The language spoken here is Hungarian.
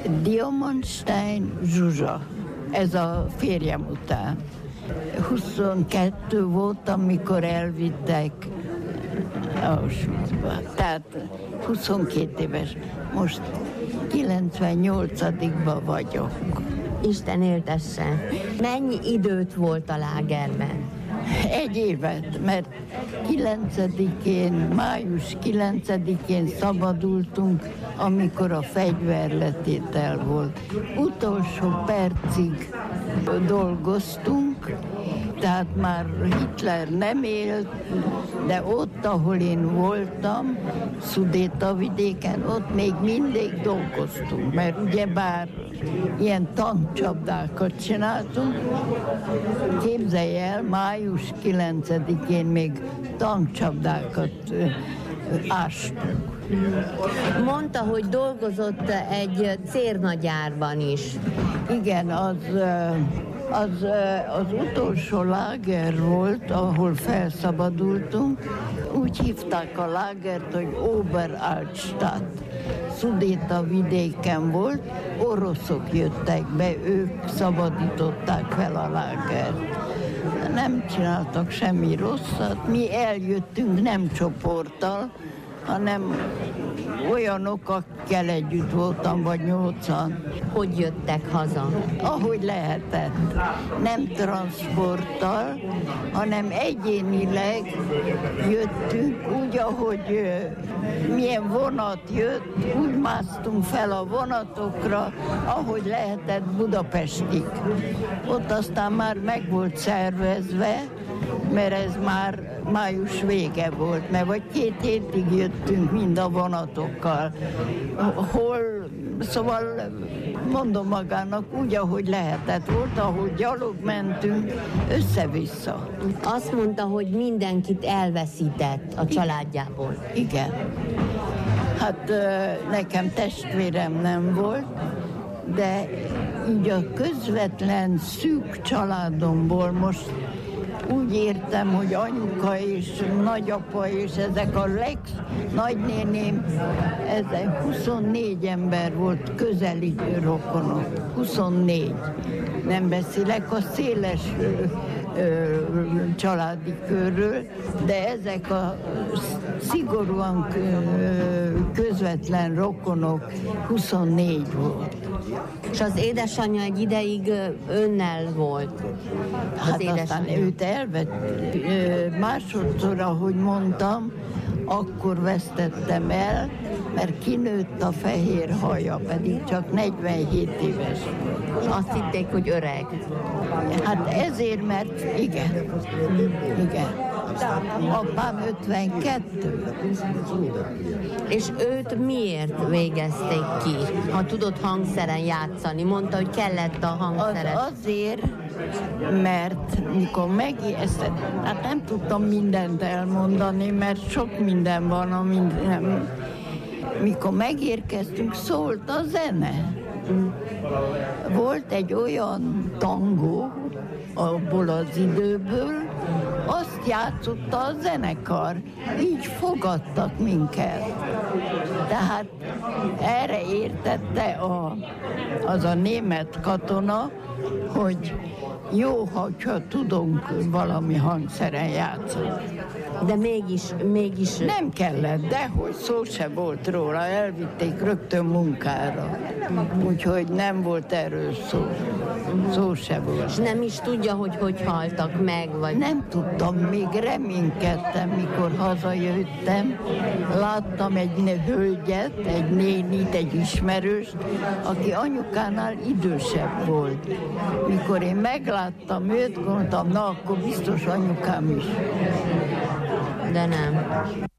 Diamantstein Zsuzsa, ez a férjem után. 22 volt, amikor elvittek Auschwitzba. Tehát 22 éves. Most 98-ban vagyok. Isten éltesse. Mennyi időt volt a lágerben? Egy évet, mert 9-én, május 9-én szabadultunk, amikor a fegyverletétel volt. Utolsó percig dolgoztunk, tehát már Hitler nem élt, de ott, ahol én voltam, Szudétavidéken, ott még mindig dolgoztunk, mert ugyebár ilyen tankcsapdákat csináltunk. Képzelj el, május 9-én még tankcsapdákat ástunk. Mondta, hogy dolgozott egy cérnagyárban is. Igen, az utolsó láger volt, ahol felszabadultunk. Úgy hívták a lágert, hogy Oberaltstadt. Szudétavidéken volt, oroszok jöttek be, ők szabadították fel a lágert. Nem csináltak semmi rosszat, mi eljöttünk nem csoporttal, hanem olyanok, akikkel együtt voltam, vagy 8-an. Hogy jöttek haza? Ahogy lehetett. Nem transporttal, hanem egyénileg jöttünk, úgy, ahogy milyen vonat jött, úgy másztunk fel a vonatokra, ahogy lehetett Budapestig. Ott aztán már meg volt szervezve, mert ez már május vége volt, mert vagy 2 hétig jöttünk mind a vonatokkal. Szóval mondom magának, úgy, ahogy lehetett. Volt, ahol gyalog mentünk, össze-vissza. Azt mondta, hogy mindenkit elveszített a családjából. Igen. Hát nekem testvérem nem volt, de így a közvetlen szűk családomból most úgy értem, hogy anyuka és nagyapa és ezek a nagynéném, ezek 24 ember volt, közeli rokonok, 24. Nem beszélek a széles családi körről, de ezek a szigorúan közvetlen rokonok 24 volt. És az édesanyja egy ideig önnel volt? Hát aztán őt elvett. Másodszor, ahogy mondtam, akkor vesztettem el, mert kinőtt a fehér haja, pedig csak 47 éves. Azt hitték, hogy öreg. Hát ezért, mert igen. Apám 52. És őt miért végezték ki? Ha tudott hangszeren játszani, mondta, hogy kellett a hangszeren. Azért, mert mikor hát nem tudtam mindent elmondani, mert sok minden van, ami nem. Mikor megérkeztünk, szólt a zene. Volt egy olyan tangó abból az időből, azt játszotta a zenekar, így fogadtak minket. Tehát erre értette az a német katona, hogy jó, hogyha tudunk valami hangszeren játszani. De mégis... Nem kellett, dehogy szó se volt róla, elvitték rögtön munkára. Úgyhogy nem volt erről szó. Szó se volt. És nem is tudja, hogy haltak meg, vagy... Nem tudtam, még reménykedtem, mikor hazajöttem. Láttam egy hölgyet, egy nénit, egy ismerőst, aki anyukánál idősebb volt. Mikor én megláttam őt, gondoltam, na, akkor biztos anyukám is. De nem.